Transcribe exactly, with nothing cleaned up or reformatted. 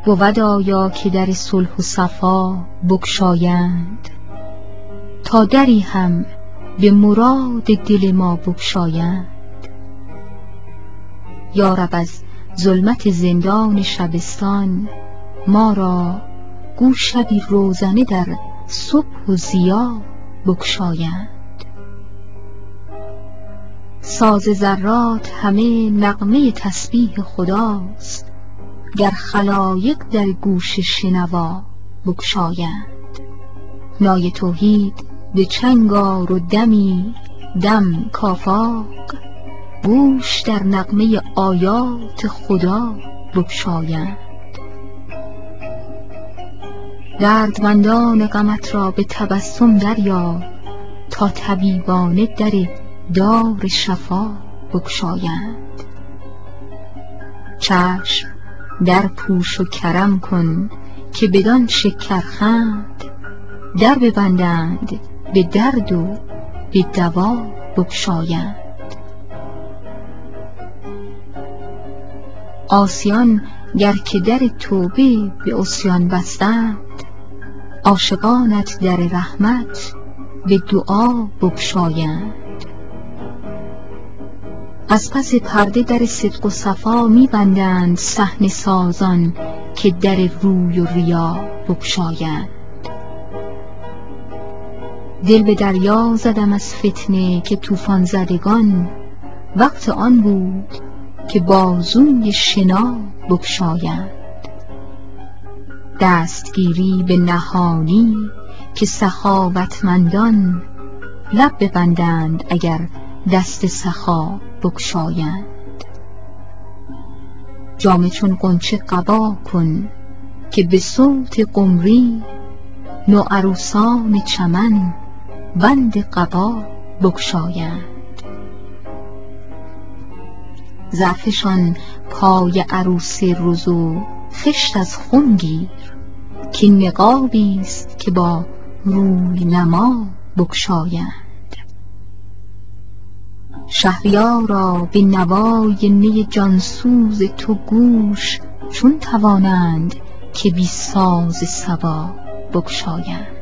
بود آیا که در صلح و صفا بگشایند، تا دری هم به مراد دل ما بگشایند. یا رب از ظلمت زندان شبستان ما را گو شبی روزنه در صبح و ضیا بگشایند. ساز ذرات همه نغمه تسبیح خداست، گر خلایق در گوش شنوا بگشایند. نای توحید به چنگ آر و دمی دم کآفاق، گوش در نغمه آیات خدا بگشایند. دردمندان غمت را به تبسم دریاب، تا طبیبانه در دار شفا بگشایند. چشم در پوش و کرم کن که بدان شکرخند، در ببندند به درد و به دوا بگشایند. عاصیان گر که در توبه به عصیان بستند، عاشقانت در رحمت به دعا بگشایند. از پس پرده در صدق و صفا می بندند صحنه سازان که در روی و ریا بگشایند. دل به دریا زدم از فتنه که طوفان زدگان، وقت آن بود که بازوی شنا بگشایند. دستگیری به نهانی که سخاوتمندان، لب ببندند اگر دست سخا بگشایند. جامه چون غنچه قبا کن که به صوت قمری، نوعروسان چمن بند قبا بگشایند. ضعفشان پای عروسی رضو خشت از خون گیر، کاین نقابی است که با روی نما بگشایند. شهریارا به نوای نی جانسوز تو گوش چون توانند که بی ساز صبا بگشایند.